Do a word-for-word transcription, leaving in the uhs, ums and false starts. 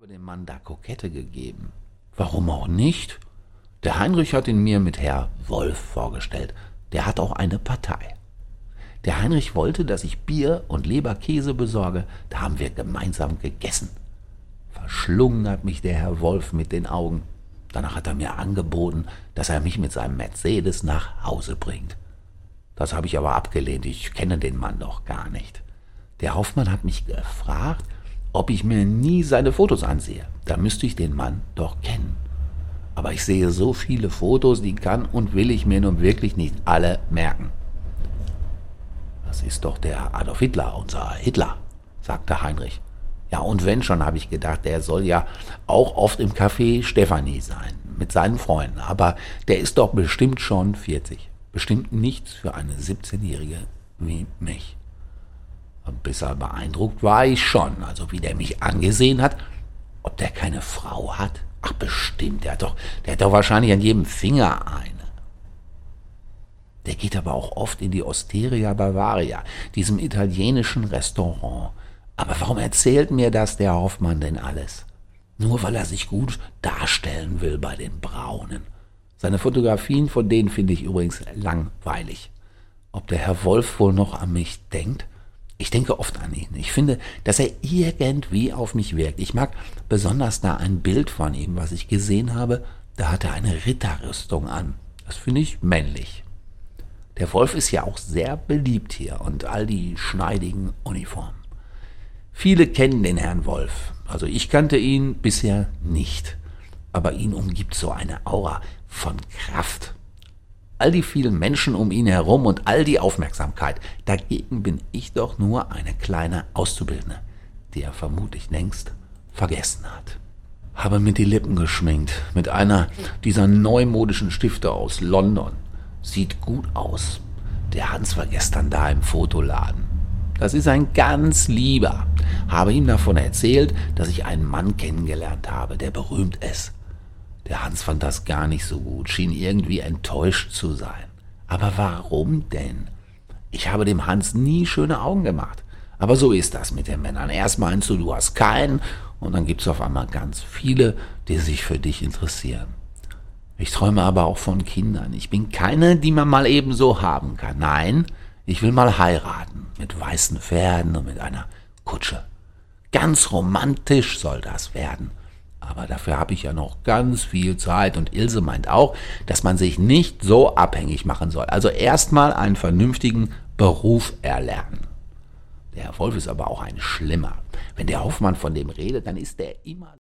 dem Mann da Kokette gegeben. Warum auch nicht? Der Heinrich hat ihn mir mit Herr Wolf vorgestellt. Der hat auch eine Partei. Der Heinrich wollte, dass ich Bier und Leberkäse besorge. Da haben wir gemeinsam gegessen. Verschlungen hat mich der Herr Wolf mit den Augen. Danach hat er mir angeboten, dass er mich mit seinem Mercedes nach Hause bringt. Das habe ich aber abgelehnt. Ich kenne den Mann doch gar nicht. Der Hoffmann hat mich gefragt, ob ich mir nie seine Fotos ansehe. Da müsste ich den Mann doch kennen. Aber ich sehe so viele Fotos, die kann und will ich mir nun wirklich nicht alle merken. Das ist doch der Adolf Hitler, unser Hitler, sagte Heinrich. Ja, und wenn schon, habe ich gedacht, der soll ja auch oft im Café Stefanie sein, mit seinen Freunden. Aber der ist doch bestimmt schon vierzig. Bestimmt nichts für eine siebzehnjährige wie mich. Ein bisschen beeindruckt war ich schon, also wie der mich angesehen hat. Ob der keine Frau hat? Ach bestimmt, der hat doch, der hat doch wahrscheinlich an jedem Finger eine. Der geht aber auch oft in die Osteria Bavaria, diesem italienischen Restaurant. Aber warum erzählt mir das der Hoffmann denn alles? Nur weil er sich gut darstellen will bei den Braunen. Seine Fotografien von denen finde ich übrigens langweilig. Ob der Herr Wolf wohl noch an mich denkt? Ich denke oft an ihn. Ich finde, dass er irgendwie auf mich wirkt. Ich mag besonders da ein Bild von ihm, was ich gesehen habe. Da hat er eine Ritterrüstung an. Das finde ich männlich. Der Wolf ist ja auch sehr beliebt hier und all die schneidigen Uniformen. Viele kennen den Herrn Wolf. Also ich kannte ihn bisher nicht. Aber ihn umgibt so eine Aura von Kraft. All die vielen Menschen um ihn herum und all die Aufmerksamkeit. Dagegen bin ich doch nur eine kleine Auszubildende, die er vermutlich längst vergessen hat. Habe mir die Lippen geschminkt mit einer dieser neumodischen Stifte aus London. Sieht gut aus. Der Hans war gestern da im Fotoladen. Das ist ein ganz Lieber. Habe ihm davon erzählt, dass ich einen Mann kennengelernt habe, der berühmt ist. Der Hans fand das gar nicht so gut, schien irgendwie enttäuscht zu sein. Aber warum denn? Ich habe dem Hans nie schöne Augen gemacht. Aber so ist das mit den Männern. Erst meinst du, du hast keinen, und dann gibt es auf einmal ganz viele, die sich für dich interessieren. Ich träume aber auch von Kindern. Ich bin keine, die man mal eben so haben kann. Nein, ich will mal heiraten, mit weißen Pferden und mit einer Kutsche. Ganz romantisch soll das werden. Aber dafür habe ich ja noch ganz viel Zeit und Ilse meint auch, dass man sich nicht so abhängig machen soll. Also erstmal einen vernünftigen Beruf erlernen. Der Herr Wolf ist aber auch ein Schlimmer. Wenn der Hoffmann von dem redet, dann ist der immer